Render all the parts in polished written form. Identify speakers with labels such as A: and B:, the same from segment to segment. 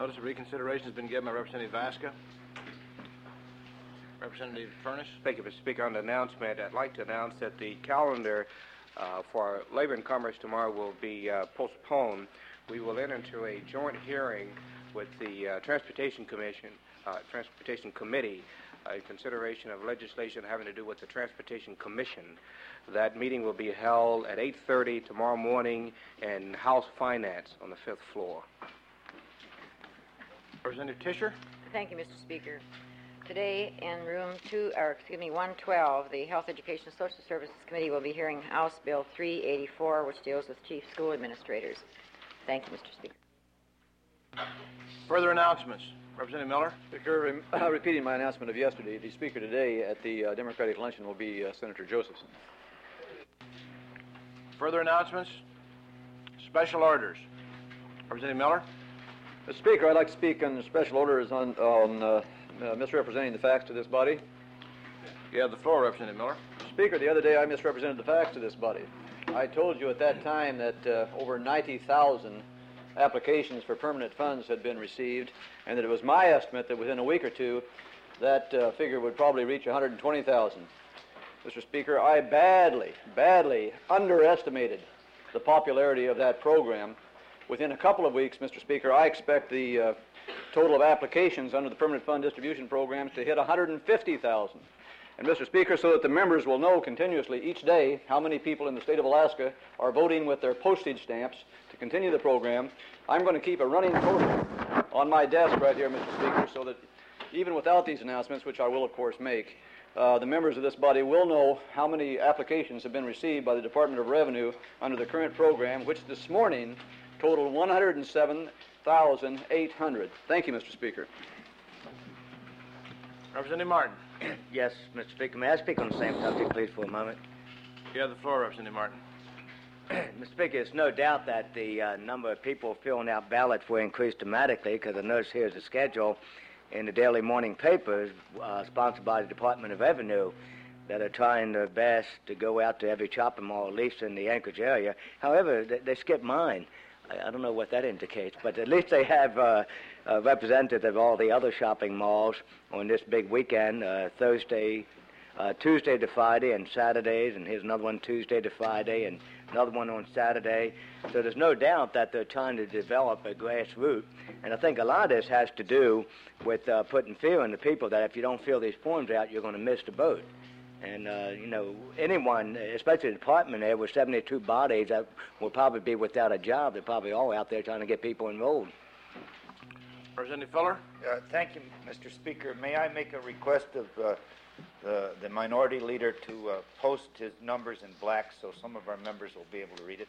A: Notice of reconsideration has been given by Representative Vasca. Representative Furness.
B: Thank you, Mr. Speaker. On the announcement, I'd like to announce that the calendar for Labor and Commerce tomorrow will be postponed. We will enter into a joint hearing with the Transportation Committee in consideration of legislation having to do with the Transportation Commission. That meeting will be held at 8:30 tomorrow morning in House Finance on the 5th floor.
A: Representative Tischer.
C: Thank you, Mr. Speaker. Today in room 112, the Health, Education, and Social Services Committee will be hearing House Bill 384, which deals with chief school administrators. Thank you, Mr. Speaker.
A: Further announcements. Representative Miller.
D: Speaker, repeating my announcement of yesterday, the Speaker today at the Democratic luncheon will be Senator Josephson.
A: Further announcements. Special orders. Representative Miller.
D: Mr. Speaker, I'd like to speak on special orders on misrepresenting the facts to this body.
A: You have the floor, Representative Miller.
D: Mr. Speaker, the other day I misrepresented the facts to this body. I told you at that time that over 90,000 applications for permanent funds had been received, and that it was my estimate that within a week or two that figure would probably reach 120,000. Mr. Speaker, I badly underestimated the popularity of that program. Within a couple of weeks, Mr. Speaker, I expect the total of applications under the permanent fund distribution programs to hit 150,000. And Mr. Speaker, so that the members will know continuously each day how many people in the state of Alaska are voting with their postage stamps to continue the program, I'm going to keep a running total on my desk right here, Mr. Speaker, so that even without these announcements, which I will of course make, the members of this body will know how many applications have been received by the Department of Revenue under the current program, which this morning totaled 107,800. Thank you, Mr. Speaker.
A: Representative Martin.
E: Yes, Mr. Speaker. May I speak on the same subject, please, for a moment?
A: You have the floor, Representative Martin.
E: Mr. Speaker, there's no doubt that the number of people filling out ballots will increase dramatically, because I notice here's a schedule in the daily morning papers sponsored by the Department of Revenue that are trying their best to go out to every shopping mall, at least in the Anchorage area. However, they skip mine. I don't know what that indicates, but at least they have representatives of all the other shopping malls on this big weekend, Tuesday to Friday and Saturdays, and here's another one Tuesday to Friday and another one on Saturday. So there's no doubt that they're trying to develop a grassroots, and I think a lot of this has to do with putting fear in the people that if you don't fill these forms out, you're going to miss the boat. And, anyone, especially the department there with 72 bodies that will probably be without a job, they're probably all out there trying to get people enrolled.
A: Representative Fuller.
F: Thank you, Mr. Speaker. May I make a request of the minority leader to post his numbers in black so some of our members will be able to read it?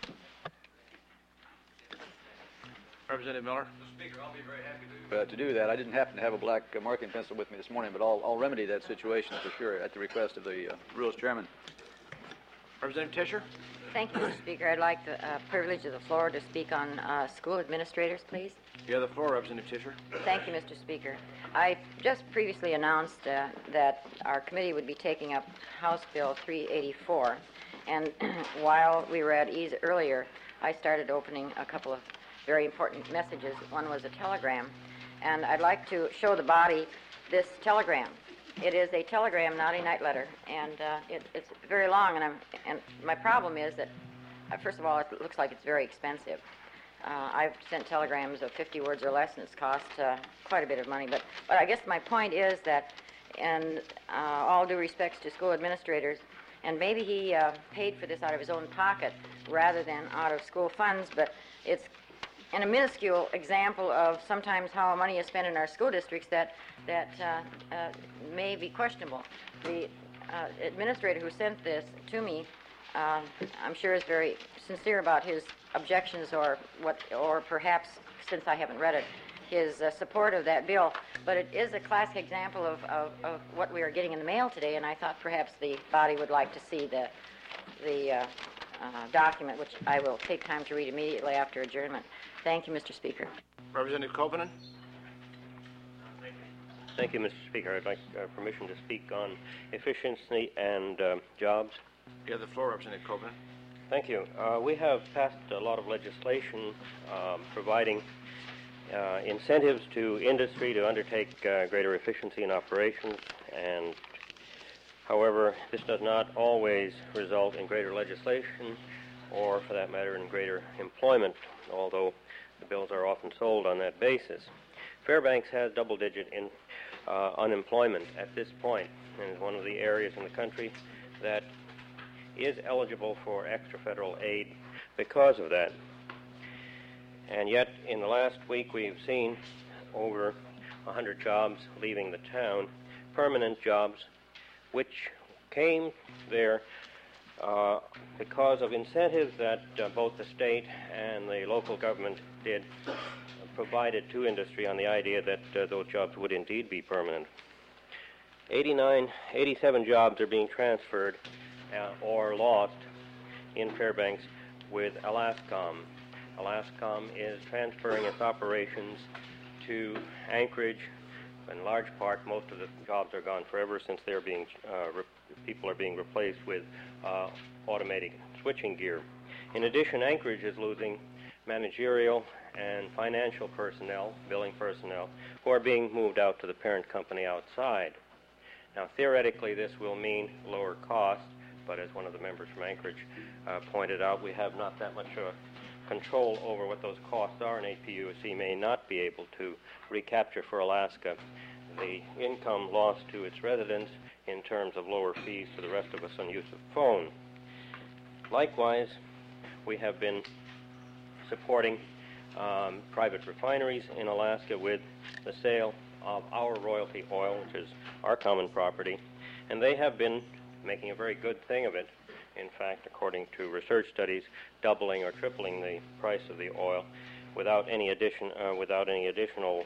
A: Representative Miller.
D: Mr. Speaker, I'll be very happy to do that. I didn't happen to have a black marking pencil with me this morning, but I'll remedy that situation for sure at the request of the Rules Chairman.
A: Representative Tischer.
C: Thank you, Mr. Speaker. I'd like the privilege of the floor to speak on school administrators, please.
A: You have the floor, Representative Tischer.
C: Thank you, Mr. Speaker. I just previously announced that our committee would be taking up House Bill 384, and while we were at ease earlier, I started opening a couple of very important messages. One was a telegram, and I'd like to show the body this telegram. It is a telegram, not a night letter, and it's very long, and my problem is that, first of all, it looks like it's very expensive. I've sent telegrams of 50 words or less, and it's cost quite a bit of money, but I guess my point is that, in all due respects to school administrators, and maybe he paid for this out of his own pocket rather than out of school funds, but it's in a minuscule example of sometimes how money is spent in our school districts that may be questionable. The administrator who sent this to me, I'm sure is very sincere about his objections or perhaps, since I haven't read it, his support of that bill. But it is a classic example of what we are getting in the mail today, and I thought perhaps the body would like to see the document, which I will take time to read immediately after adjournment. Thank you, Mr. Speaker.
A: Representative Koponen.
G: Thank you, Mr. Speaker. I'd like permission to speak on efficiency and jobs.
A: You have the floor, Representative Koponen.
G: Thank you. We have passed a lot of legislation providing incentives to industry to undertake greater efficiency in operations, and however, this does not always result in greater legislation or, for that matter, in greater employment, although the bills are often sold on that basis. Fairbanks has double-digit unemployment at this point, and is one of the areas in the country that is eligible for extra federal aid because of that. And yet, in the last week, we've seen over 100 jobs leaving the town, permanent jobs, which came there because of incentives that both the state and the local government did provided to industry on the idea that those jobs would indeed be permanent. 87 jobs are being transferred or lost in Fairbanks with Alascom. Alascom is transferring its operations to Anchorage. In large part, most of the jobs are gone forever since they're being people are being replaced with automatic switching gear. In addition, Anchorage is losing managerial and financial personnel, billing personnel, who are being moved out to the parent company outside. Now, theoretically, this will mean lower costs, but as one of the members from Anchorage pointed out, we have not that much control over what those costs are, and APUSC may not be able to recapture for Alaska the income lost to its residents in terms of lower fees to the rest of us on use of phone. Likewise, we have been supporting private refineries in Alaska with the sale of our royalty oil, which is our common property, and they have been making a very good thing of it. In fact, according to research studies, doubling or tripling the price of the oil without any additional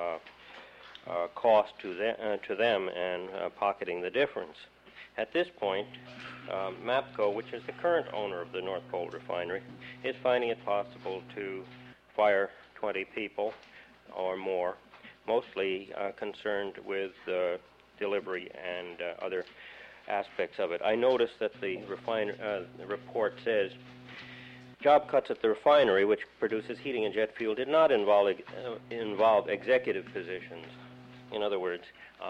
G: cost to them and pocketing the difference. At this point, MAPCO, which is the current owner of the North Pole refinery, is finding it possible to fire 20 people or more, mostly concerned with delivery and other aspects of it. I noticed that the report says job cuts at the refinery, which produces heating and jet fuel, did not involve executive positions. In other words,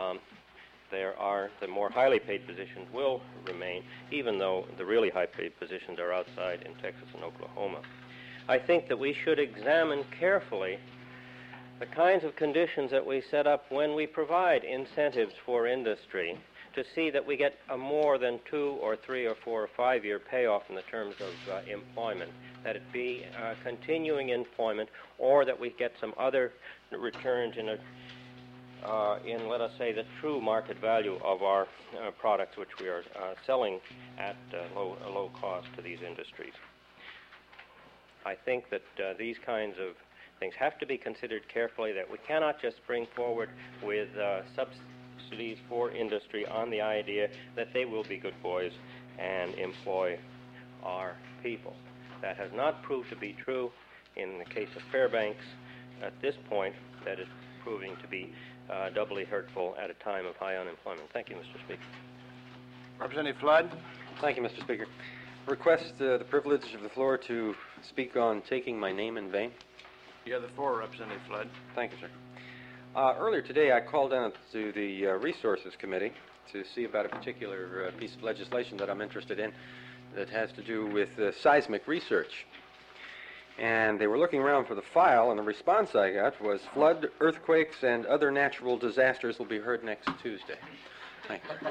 G: the more highly paid positions will remain, even though the really high paid positions are outside in Texas and Oklahoma. I think that we should examine carefully the kinds of conditions that we set up when we provide incentives for industry to see that we get a more than 2 or 3 or 4 or 5 year payoff in the terms of employment, that it be continuing employment, or that we get some other returns in let us say, the true market value of our products, which we are selling at a low cost to these industries. I think that these kinds of things have to be considered carefully, that we cannot just spring forward with subsidies for industry on the idea that they will be good boys and employ our people. That has not proved to be true in the case of Fairbanks. At this point, that is proving to be doubly hurtful at a time of high unemployment. Thank you, Mr. Speaker.
A: Representative Flood.
H: Thank you, Mr. Speaker. Request the privilege of the floor to speak on taking my name in vain.
A: You have the floor, Representative Flood.
H: Thank you, sir. Earlier today, I called down to the Resources Committee to see about a particular piece of legislation that I'm interested in that has to do with seismic research. And they were looking around for the file, and the response I got was flood, earthquakes, and other natural disasters will be heard next Tuesday. Thank you.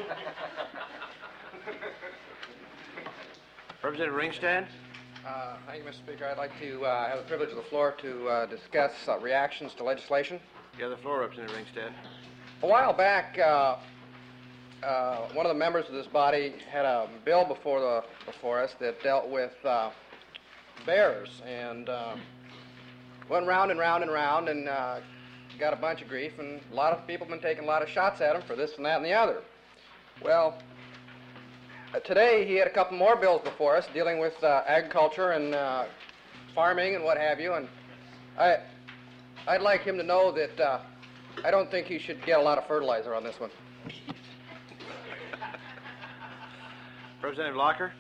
A: Representative Ringstad.
I: Thank you, Mr. Speaker. I'd like to have the privilege of the floor to discuss reactions to legislation.
A: You have the floor, Representative Ringstad.
I: A while back, one of the members of this body had a bill before us that dealt with bears, and went round and round and round, and got a bunch of grief, and a lot of people have been taking a lot of shots at him for this and that and the other. Well, today he had a couple more bills before us dealing with agriculture and farming and what have you, and I'd like him to know that I don't think he should get a lot of fertilizer on this one.
A: Representative Locker.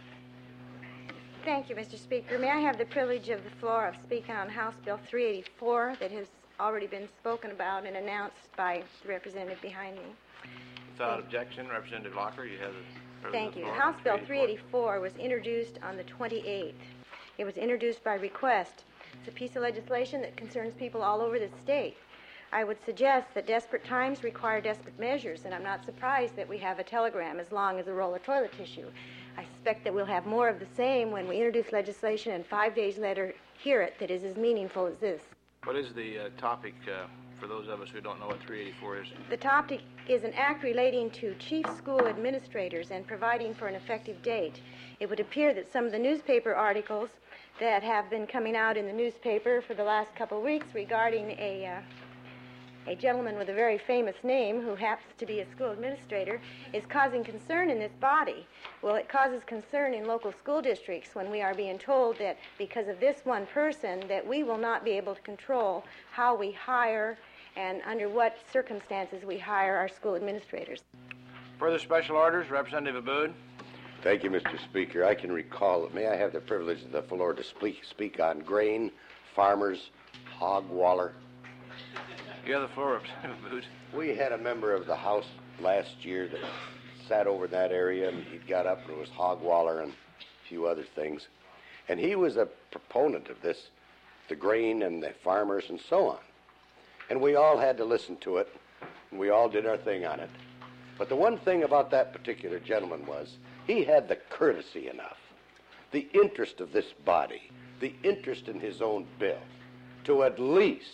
J: Thank you, Mr. Speaker. May I have the privilege of the floor of speaking on House Bill 384 that has already been spoken about and announced by the representative behind me.
A: Without objection, Representative Locker, you have the privilege
J: Thank
A: of the
J: you.
A: floor.
J: House Bill 384 was introduced on the 28th. It was introduced by request. It's a piece of legislation that concerns people all over the state. I would suggest that desperate times require desperate measures, and I'm not surprised that we have a telegram as long as a roll of toilet tissue. I suspect that we'll have more of the same when we introduce legislation and 5 days later hear it that is as meaningful as this.
A: What is the topic for those of us who don't know what 384 is?
J: The topic is an act relating to chief school administrators and providing for an effective date. It would appear that some of the newspaper articles that have been coming out in the newspaper for the last couple of weeks regarding a gentleman with a very famous name who happens to be a school administrator is causing concern in this body. Well, it causes concern in local school districts when we are being told that because of this one person that we will not be able to control how we hire and under what circumstances we hire our school administrators.
A: Further special orders, Representative Abood.
K: Thank you, Mr. Speaker. I can recall, may I have the privilege of the floor to speak on grain, farmers, hog waller?
A: You have the floor, Representative Abood.
K: We had a member of the House last year that sat over in that area, and he got up and it was hog waller and a few other things. And he was a proponent of this, the grain and the farmers and so on. And we all had to listen to it, and we all did our thing on it. But the one thing about that particular gentleman was he had the courtesy enough, the interest of this body, the interest in his own bill, to at least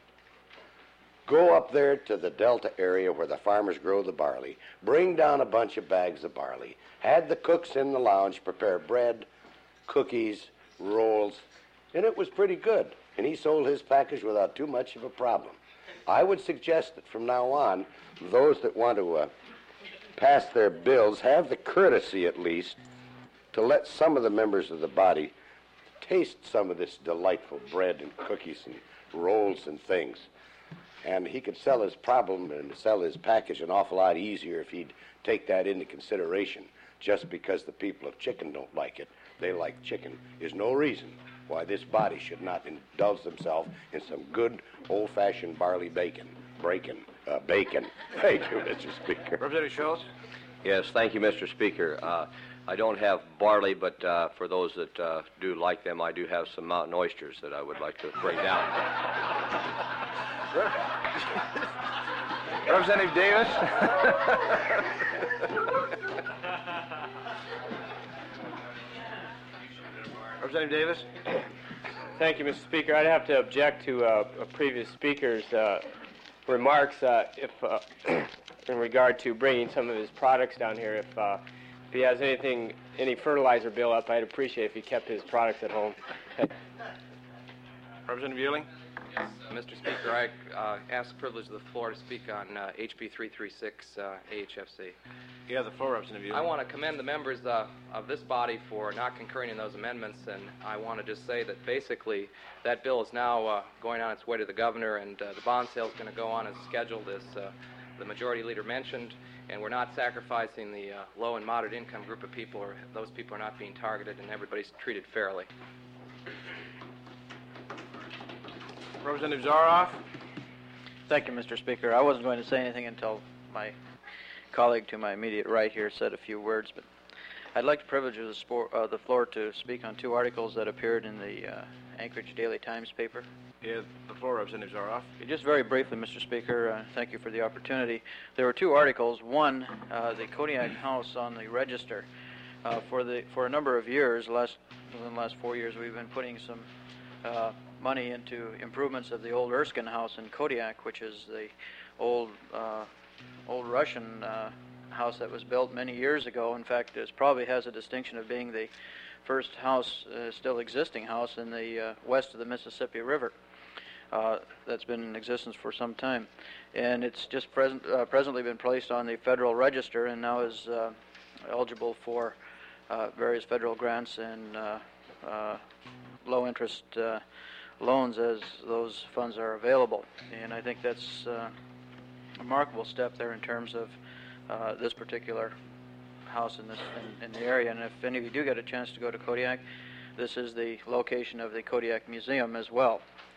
K: go up there to the Delta area where the farmers grow the barley, bring down a bunch of bags of barley, had the cooks in the lounge prepare bread, cookies, rolls, and it was pretty good. And he sold his package without too much of a problem. I would suggest that from now on, those that want to pass their bills have the courtesy at least to let some of the members of the body taste some of this delightful bread and cookies and rolls and things. And he could sell his problem and sell his package an awful lot easier if he'd take that into consideration. Just because the people of chicken don't like it, they like chicken, is no reason why this body should not indulge themselves in some good old-fashioned barley bacon. Bacon. Thank you, Mr. Speaker.
A: Representative Schultz.
L: Yes, thank you, Mr. Speaker. I don't have barley, but for those that do like them, I do have some mountain oysters that I would like to bring down.
A: Representative Davis. Representative Davis.
M: Thank you, Mr. Speaker. I'd have to object to a previous speaker's remarks if, in regard to bringing some of his products down here. If he has any fertilizer bill up, I'd appreciate if he kept his products at home.
A: Representative Ewing.
N: Yes, Mr. Speaker, I ask the privilege of the floor to speak on HB 336 AHFC.
A: You have the floor, Representative Ewing.
N: I want to commend the members of this body for not concurring in those amendments, and I want to just say that basically that bill is now going on its way to the governor, and the bond sale is going to go on as scheduled, as the majority leader mentioned, and we're not sacrificing the low and moderate income group of people, or those people are not being targeted, and everybody's treated fairly.
A: Representative Zaroff.
O: Thank you, Mr. Speaker. I wasn't going to say anything until my colleague to my immediate right here said a few words, but I'd like the privilege of the floor to speak on two articles that appeared in the Anchorage Daily Times paper.
A: You have the floor, Representative Zaroff.
O: Just very briefly, Mr. Speaker, thank you for the opportunity. There were two articles. One, the Kodiak House on the Register. For a number of years, within the last 4 years, we've been putting some money into improvements of the old Erskine House in Kodiak, which is the old Russian house that was built many years ago. In fact, it probably has a distinction of being the first house, still existing house in the west of the Mississippi River. That's been in existence for some time. And it's just presently been placed on the Federal Register and now is eligible for various federal grants and low-interest loans as those funds are available. And I think that's a remarkable step there in terms of this particular house in the area. And if any of you do get a chance to go to Kodiak, this is the location of the Kodiak Museum as well.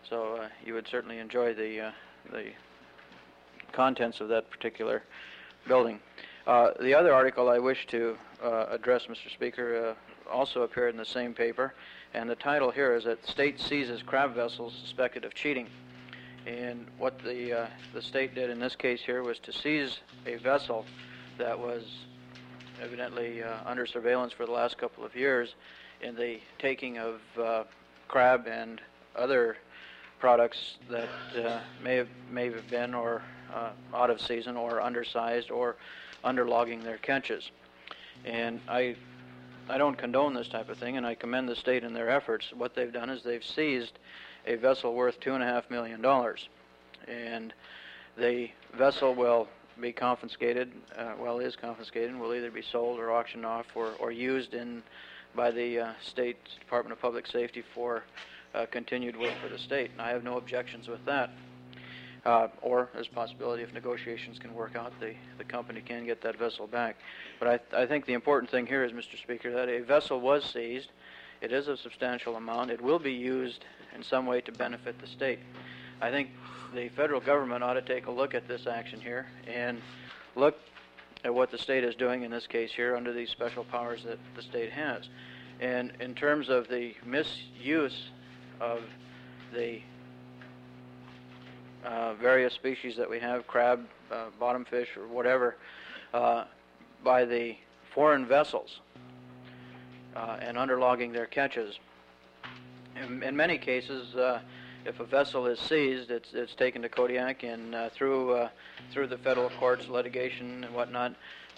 O: So you would certainly enjoy the contents of that particular building. The other article I wish to address, Mr. Speaker, also appeared in the same paper, and the title here is that State Seizes Crab Vessels Suspected of Cheating. And what the state did in this case here was to seize a vessel that was evidently under surveillance for the last couple of years in the taking of crab and other products that may have been or out of season or undersized or underlogging their catches. And I don't condone this type of thing, and I commend the state in their efforts. What they've done is they've seized a vessel worth $2.5 million, and the vessel will be confiscated, is confiscated, and will either be sold or auctioned off or used by the State Department of Public Safety for continued work for the state. And I have no objections with that. Or there's a possibility if negotiations can work out, the company can get that vessel back. But I think the important thing here is, Mr. Speaker, that a vessel was seized. It is a substantial amount. It will be used in some way to benefit the state. I think the federal government ought to take a look at this action here and look at what the state is doing in this case here under these special powers that the state has. And in terms of the misuse of the various species that we have, crab, bottom fish, or whatever, by the foreign vessels and underlogging their catches. In many cases, if a vessel is seized, it's taken to Kodiak, and through the federal courts, litigation and whatnot,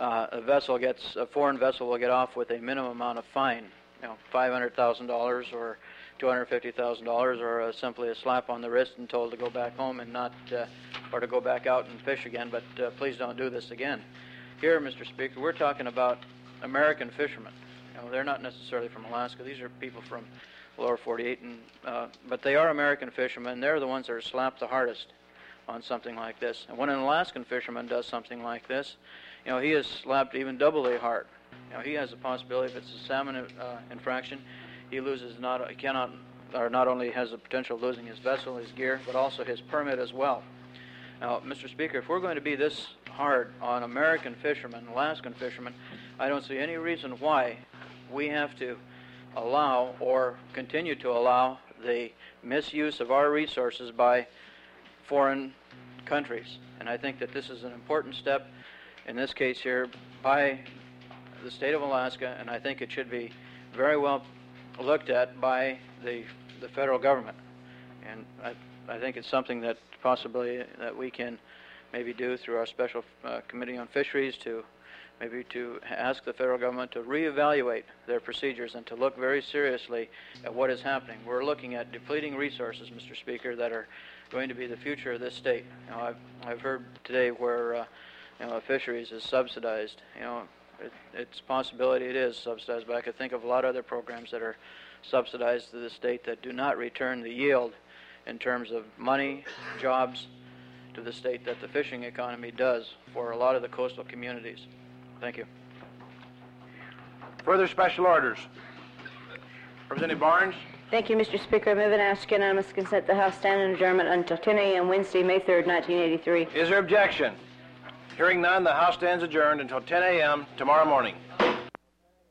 O: a foreign vessel will get off with a minimum amount of fine, $500,000 or $250,000, or simply a slap on the wrist and told to go back home and not, or to go back out and fish again. But please don't do this again. Here, Mr. Speaker, we're talking about American fishermen. They're not necessarily from Alaska. These are people from lower 48, but they are American fishermen. They're the ones that are slapped the hardest on something like this. And when an Alaskan fisherman does something like this, he is slapped even doubly hard. He has a possibility, if it's a salmon infraction, he loses not only has the potential of losing his vessel, his gear, but also his permit as well. Now, Mr. Speaker, if we're going to be this hard on American fishermen, Alaskan fishermen, I don't see any reason why we have to allow or continue to allow the misuse of our resources by foreign countries. And I think that this is an important step, in this case here, by the state of Alaska, and I think it should be very well looked at by the federal government. And I think it's something that possibly that we can maybe do through our special committee on fisheries to ask the federal government to reevaluate their procedures and to look very seriously at what is happening. We're looking at depleting resources, Mr. Speaker, that are going to be the future of this state. I've heard today where fisheries is subsidized. It's a possibility it is subsidized, but I could think of a lot of other programs that are subsidized to the state that do not return the yield in terms of money, jobs to the state that the fishing economy does for a lot of the coastal communities. Thank you.
A: Further special orders. Representative Barnes.
P: Thank you, Mr. Speaker. I move and ask unanimous consent the House stand in adjournment until 10 a.m. Wednesday, May 3rd, 1983.
A: Is there objection? Hearing none, the House stands adjourned until 10 a.m. tomorrow morning.